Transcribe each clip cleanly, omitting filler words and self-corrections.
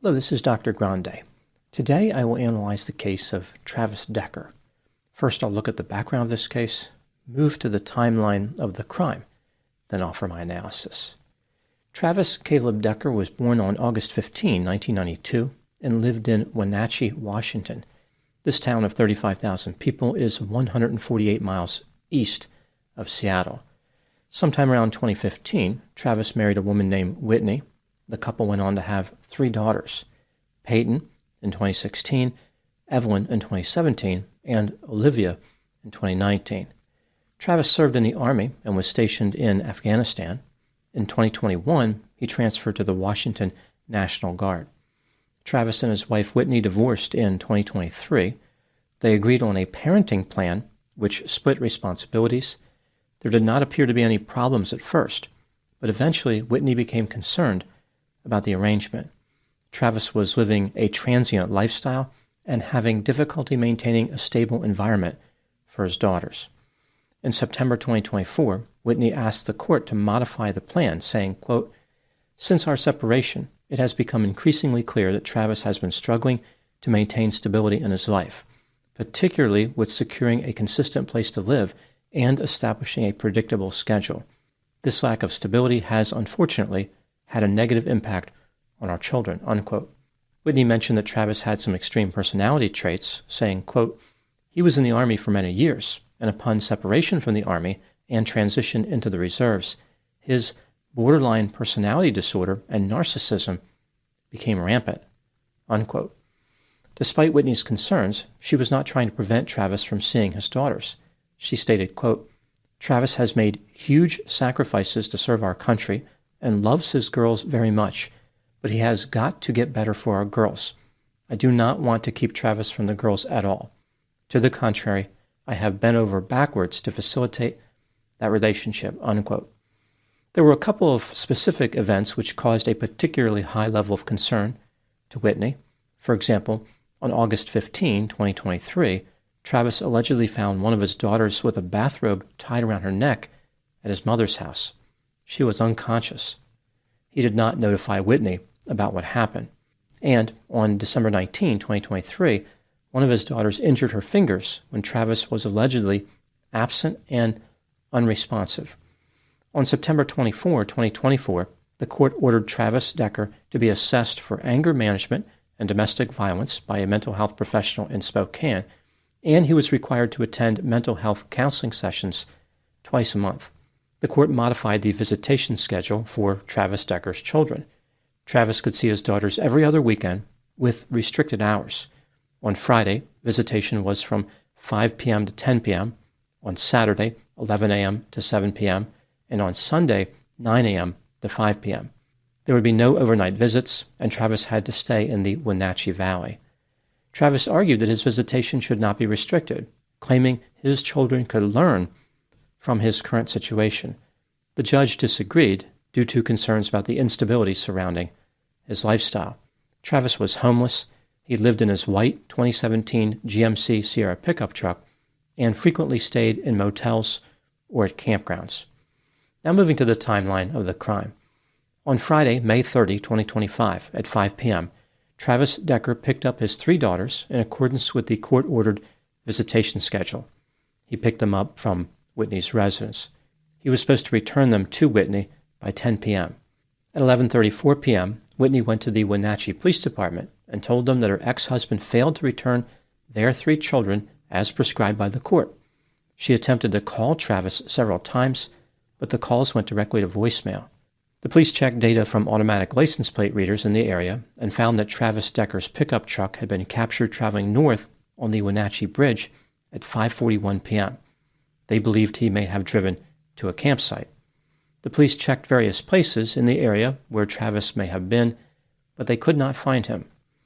Hello, this is Dr. Grande. Today I will analyze the case of Travis Decker. First, I'll look at the background of this case, move to the timeline of the crime, then offer my analysis. Travis Caleb Decker was born on August 15, 1992, and lived in Wenatchee, Washington. This town of 35,000 people is 148 miles east of Seattle. Sometime around 2015, Travis married a woman named Whitney. The couple went on to have 3 daughters, Peyton in 2016, Evelyn in 2017, and Olivia in 2019. Travis served in the Army and was stationed in Afghanistan. In 2021, he transferred to the Washington National Guard. Travis and his wife Whitney divorced in 2023. They agreed on a parenting plan which split responsibilities. There did not appear to be any problems at first, but eventually Whitney became concerned about the arrangement. Travis was living a transient lifestyle and having difficulty maintaining a stable environment for his daughters. In September 2024, Whitney asked the court to modify the plan, saying, quote, "Since our separation, it has become increasingly clear that Travis has been struggling to maintain stability in his life, particularly with securing a consistent place to live and establishing a predictable schedule. This lack of stability has, unfortunately, had a negative impact on our children," unquote. Whitney mentioned that Travis had some extreme personality traits, saying, quote, "He was in the Army for many years, and upon separation from the Army and transition into the reserves, his borderline personality disorder and narcissism became rampant," unquote. Despite Whitney's concerns, she was not trying to prevent Travis from seeing his daughters. She stated, quote, "Travis has made huge sacrifices to serve our country and loves his girls very much, but he has got to get better for our girls. I do not want to keep Travis from the girls at all. To the contrary, I have bent over backwards to facilitate that relationship," unquote. There were a couple of specific events which caused a particularly high level of concern to Whitney. For example, on August 15, 2023, Travis allegedly found one of his daughters with a bathrobe tied around her neck at his mother's house. She was unconscious. He did not notify Whitney about what happened. And on December 19, 2023, one of his daughters injured her fingers when Travis was allegedly absent and unresponsive. On September 24, 2024, the court ordered Travis Decker to be assessed for anger management and domestic violence by a mental health professional in Spokane, and he was required to attend mental health counseling sessions twice a month. The court modified the visitation schedule for Travis Decker's children. Travis could see his daughters every other weekend with restricted hours. On Friday, visitation was from 5 p.m. to 10 p.m., on Saturday, 11 a.m. to 7 p.m., and on Sunday, 9 a.m. to 5 p.m. There would be no overnight visits, and Travis had to stay in the Wenatchee Valley. Travis argued that his visitation should not be restricted, claiming his children could learn from his current situation. The judge disagreed due to concerns about the instability surrounding his lifestyle. Travis was homeless. He lived in his white 2017 GMC Sierra pickup truck and frequently stayed in motels or at campgrounds. Now moving to the timeline of the crime. On Friday, May 30, 2025, at 5 p.m., Travis Decker picked up his 3 daughters in accordance with the court-ordered visitation schedule. He picked them up from Whitney's residence. He was supposed to return them to Whitney by 10 p.m. At 11:34 p.m., Whitney went to the Wenatchee Police Department and told them that her ex-husband failed to return their 3 children as prescribed by the court. She attempted to call Travis several times, but the calls went directly to voicemail. The police checked data from automatic license plate readers in the area and found that Travis Decker's pickup truck had been captured traveling north on the Wenatchee Bridge at 5:41 p.m. They believed he may have driven to a campsite. The police checked various places in the area where Travis may have been, but they could not find him.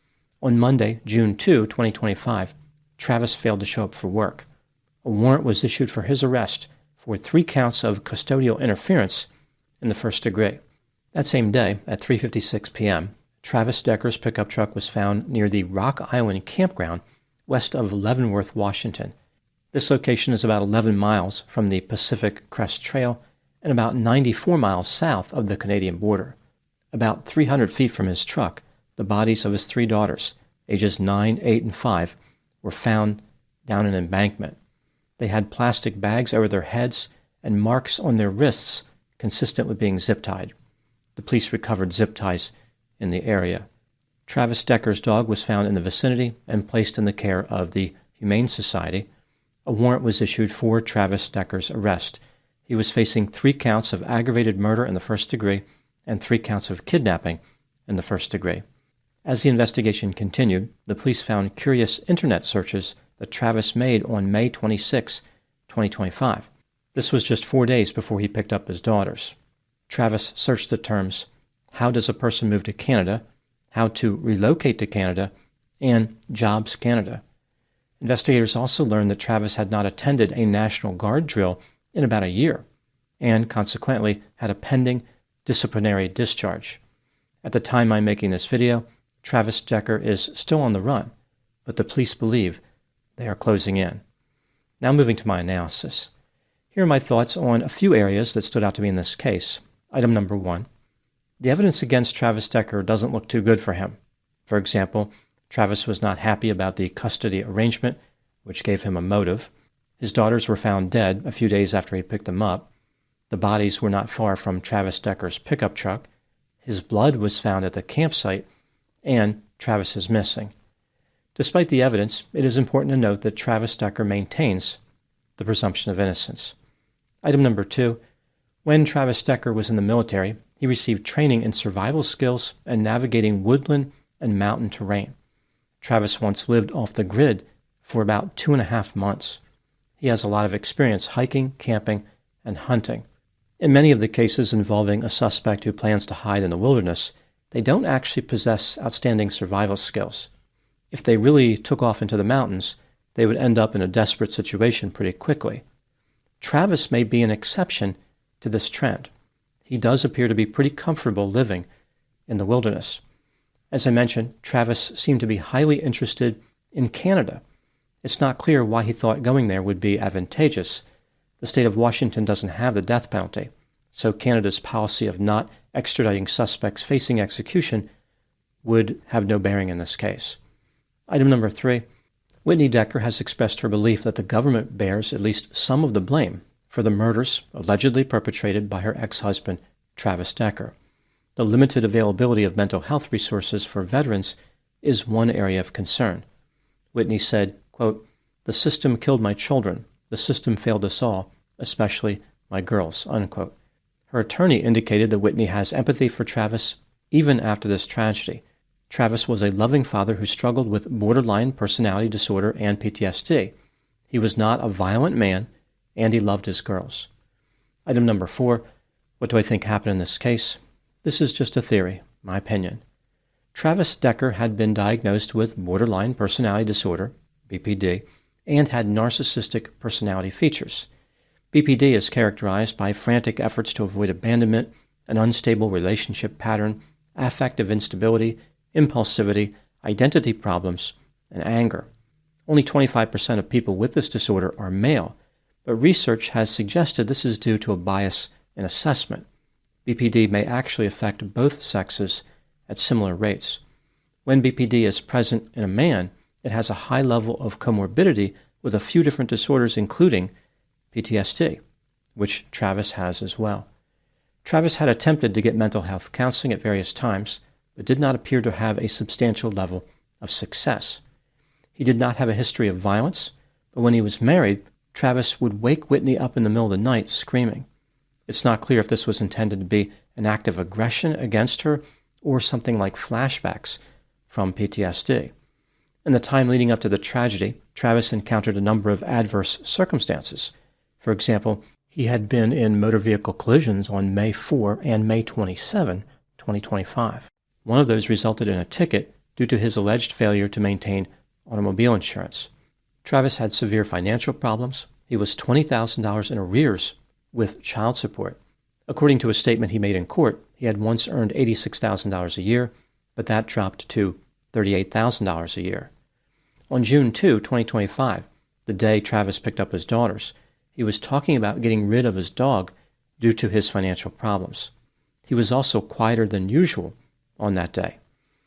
On Monday, June 2, 2025, Travis failed to show up for work. A warrant was issued for his arrest for 3 counts of custodial interference in the first degree. That same day, at 3:56 p.m., Travis Decker's pickup truck was found near the Rock Island campground west of Leavenworth, Washington. This location is about 11 miles from the Pacific Crest Trail and about 94 miles south of the Canadian border. About 300 feet from his truck, the bodies of his 3 daughters, ages 9, 8, and 5, were found down an embankment. They had plastic bags over their heads and marks on their wrists consistent with being zip-tied. The police recovered zip ties in the area. Travis Decker's dog was found in the vicinity and placed in the care of the Humane Society. A warrant was issued for Travis Decker's arrest. He was facing 3 counts of aggravated murder in the first degree and 3 counts of kidnapping in the first degree. As the investigation continued, the police found curious internet searches that Travis made on May 26, 2025. This was just 4 days before he picked up his daughters. Travis searched the terms, "How does a person move to Canada?" "How to relocate to Canada," and "Jobs Canada." Investigators also learned that Travis had not attended a National Guard drill in about a year, and consequently had a pending disciplinary discharge. At the time I'm making this video, Travis Decker is still on the run, but the police believe they are closing in. Now moving to my analysis. Here are my thoughts on a few areas that stood out to me in this case. Item number 1. The evidence against Travis Decker doesn't look too good for him. For example, Travis was not happy about the custody arrangement, which gave him a motive. His daughters were found dead a few days after he picked them up. The bodies were not far from Travis Decker's pickup truck. His blood was found at the campsite, and Travis is missing. Despite the evidence, it is important to note that Travis Decker maintains the presumption of innocence. Item number 2. When Travis Decker was in the military, he received training in survival skills and navigating woodland and mountain terrain. Travis once lived off the grid for about 2.5 months. He has a lot of experience hiking, camping, and hunting. In many of the cases involving a suspect who plans to hide in the wilderness, they don't actually possess outstanding survival skills. If they really took off into the mountains, they would end up in a desperate situation pretty quickly. Travis may be an exception to this trend. He does appear to be pretty comfortable living in the wilderness. As I mentioned, Travis seemed to be highly interested in Canada. It's not clear why he thought going there would be advantageous. The state of Washington doesn't have the death penalty, so Canada's policy of not extraditing suspects facing execution would have no bearing in this case. Item number 3. Whitney Decker has expressed her belief that the government bears at least some of the blame for the murders allegedly perpetrated by her ex-husband, Travis Decker. The limited availability of mental health resources for veterans is one area of concern. Whitney said, quote, "The system killed my children. The system failed us all, especially my girls," unquote. Her attorney indicated that Whitney has empathy for Travis even after this tragedy. Travis was a loving father who struggled with borderline personality disorder and PTSD. He was not a violent man, and he loved his girls. Item number 4, what do I think happened in this case? This is just a theory, my opinion. Travis Decker had been diagnosed with borderline personality disorder, BPD, and had narcissistic personality features. BPD is characterized by frantic efforts to avoid abandonment, an unstable relationship pattern, affective instability, impulsivity, identity problems, and anger. Only 25% of people with this disorder are male, but research has suggested this is due to a bias in assessment. BPD may actually affect both sexes at similar rates. When BPD is present in a man, it has a high level of comorbidity with a few different disorders, including PTSD, which Travis has as well. Travis had attempted to get mental health counseling at various times, but did not appear to have a substantial level of success. He did not have a history of violence, but when he was married, Travis would wake Whitney up in the middle of the night screaming. It's not clear if this was intended to be an act of aggression against her or something like flashbacks from PTSD. In the time leading up to the tragedy, Travis encountered a number of adverse circumstances. For example, he had been in motor vehicle collisions on May 4 and May 27, 2025. One of those resulted in a ticket due to his alleged failure to maintain automobile insurance. Travis had severe financial problems. He was $20,000 in arrears with child support. According to a statement he made in court, he had once earned $86,000 a year, but that dropped to $38,000 a year. On June 2, 2025, the day Travis picked up his daughters, he was talking about getting rid of his dog due to his financial problems. He was also quieter than usual on that day.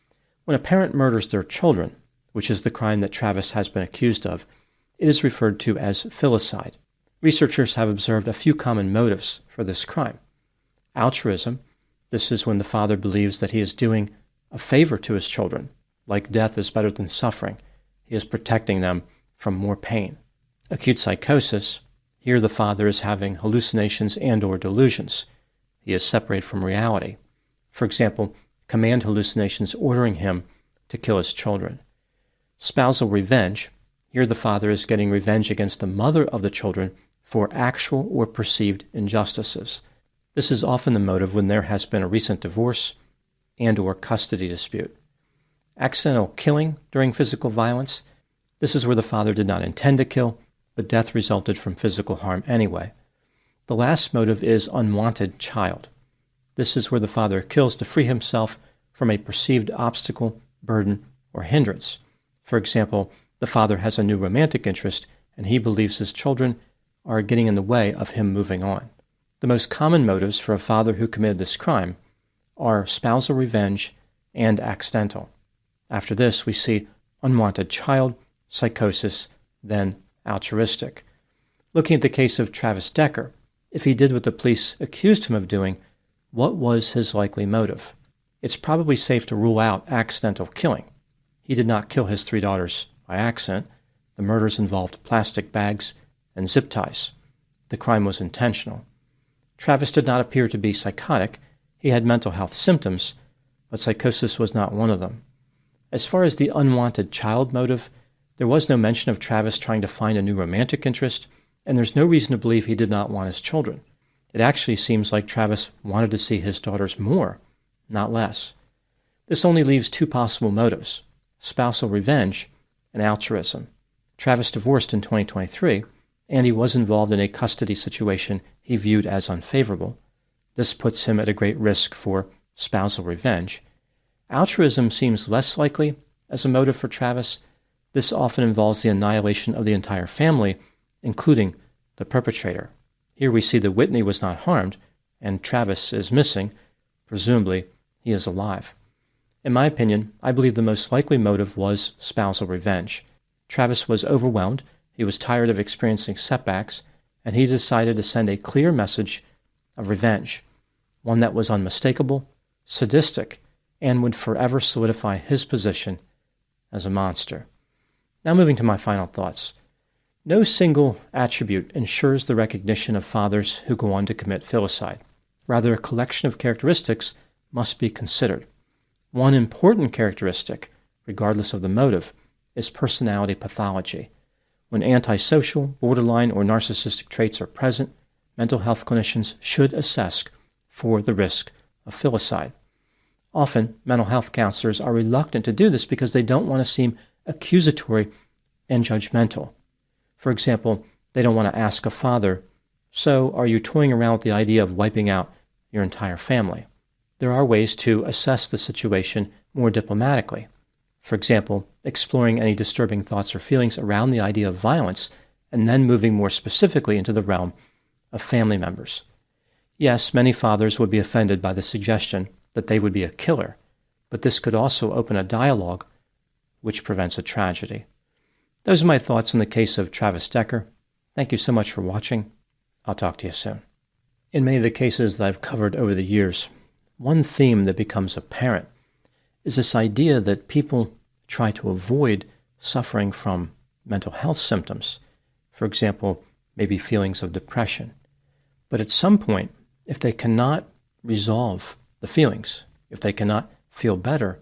When a parent murders their children, which is the crime that Travis has been accused of, it is referred to as filicide. Researchers have observed a few common motives for this crime. Altruism. This is when the father believes that he is doing a favor to his children. Like death is better than suffering, he is protecting them from more pain. Acute psychosis. Here the father is having hallucinations and/or delusions. He is separated from reality. For example, command hallucinations ordering him to kill his children. Spousal revenge. Here the father is getting revenge against the mother of the children for actual or perceived injustices. This is often the motive when there has been a recent divorce and/or custody dispute. Accidental killing during physical violence. This is where the father did not intend to kill, but death resulted from physical harm anyway. The last motive is unwanted child. This is where the father kills to free himself from a perceived obstacle, burden, or hindrance. For example, the father has a new romantic interest, and he believes his children are getting in the way of him moving on. The most common motives for a father who committed this crime are spousal revenge and accidental. After this, we see unwanted child, psychosis, then altruistic. Looking at the case of Travis Decker, if he did what the police accused him of doing, what was his likely motive? It's probably safe to rule out accidental killing. He did not kill his 3 daughters by accident. The murders involved plastic bags and zip ties. The crime was intentional. Travis did not appear to be psychotic. He had mental health symptoms, but psychosis was not one of them. As far as the unwanted child motive, there was no mention of Travis trying to find a new romantic interest, and there's no reason to believe he did not want his children. It actually seems like Travis wanted to see his daughters more, not less. This only leaves 2 possible motives: spousal revenge and altruism. Travis divorced in 2023, and he was involved in a custody situation he viewed as unfavorable. This puts him at a great risk for spousal revenge. Altruism seems less likely as a motive for Travis. This often involves the annihilation of the entire family, including the perpetrator. Here we see that Whitney was not harmed, and Travis is missing. Presumably, he is alive. In my opinion, I believe the most likely motive was spousal revenge. Travis was overwhelmed, he was tired of experiencing setbacks, and he decided to send a clear message of revenge, one that was unmistakable, sadistic, and would forever solidify his position as a monster. Now moving to my final thoughts. No single attribute ensures the recognition of fathers who go on to commit filicide. Rather, a collection of characteristics must be considered. One important characteristic, regardless of the motive, is personality pathology. When antisocial, borderline, or narcissistic traits are present, mental health clinicians should assess for the risk of filicide. Often, mental health counselors are reluctant to do this because they don't want to seem accusatory and judgmental. For example, they don't want to ask a father, "So, are you toying around with the idea of wiping out your entire family?" There are ways to assess the situation more diplomatically. For example, exploring any disturbing thoughts or feelings around the idea of violence, and then moving more specifically into the realm of family members. Yes, many fathers would be offended by the suggestion that they would be a killer, but this could also open a dialogue which prevents a tragedy. Those are my thoughts on the case of Travis Decker. Thank you so much for watching. I'll talk to you soon. In many of the cases that I've covered over the years, one theme that becomes apparent is this idea that people try to avoid suffering from mental health symptoms. For example, maybe feelings of depression. But at some point, if they cannot resolve the feelings, if they cannot feel better,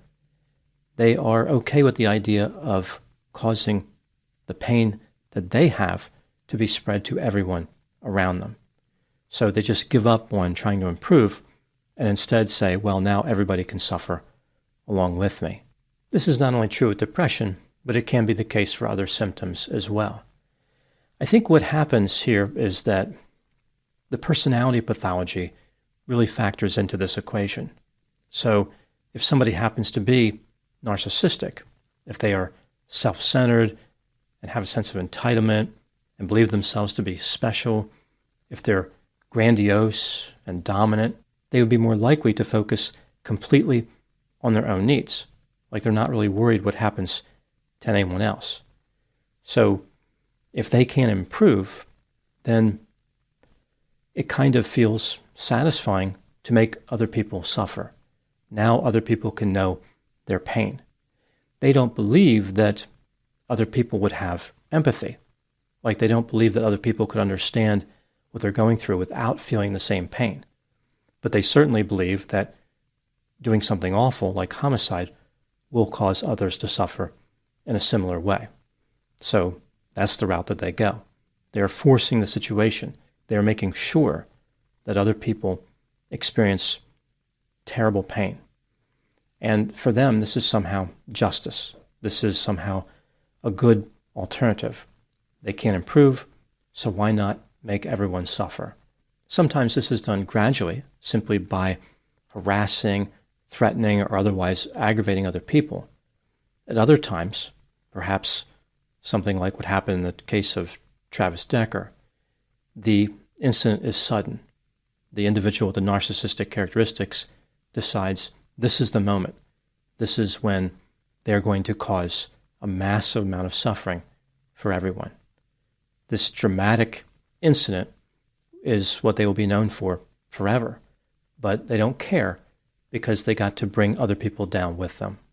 they are okay with the idea of causing the pain that they have to be spread to everyone around them. So they just give up on trying to improve and instead say, well, now everybody can suffer along with me. This is not only true with depression, but it can be the case for other symptoms as well. I think what happens here is that the personality pathology really factors into this equation. So if somebody happens to be narcissistic, if they are self-centered and have a sense of entitlement and believe themselves to be special, if they're grandiose and dominant, they would be more likely to focus completely on their own needs, Like they're not really worried what happens to anyone else. So if they can't improve, then it kind of feels satisfying to make other people suffer. Now other people can know their pain. They don't believe that other people would have empathy. Like they don't believe that other people could understand what they're going through without feeling the same pain. But they certainly believe that doing something awful like homicide will cause others to suffer in a similar way. So that's the route that they go. They're forcing the situation. They're making sure that other people experience terrible pain. And for them, this is somehow justice. This is somehow a good alternative. They can't improve, so why not make everyone suffer? Sometimes this is done gradually, simply by harassing, threatening, or otherwise aggravating other people. At other times, perhaps something like what happened in the case of Travis Decker, the incident is sudden. The individual with the narcissistic characteristics decides this is the moment. This is when they're going to cause a massive amount of suffering for everyone. This dramatic incident is what they will be known for forever, but they don't care because they got to bring other people down with them.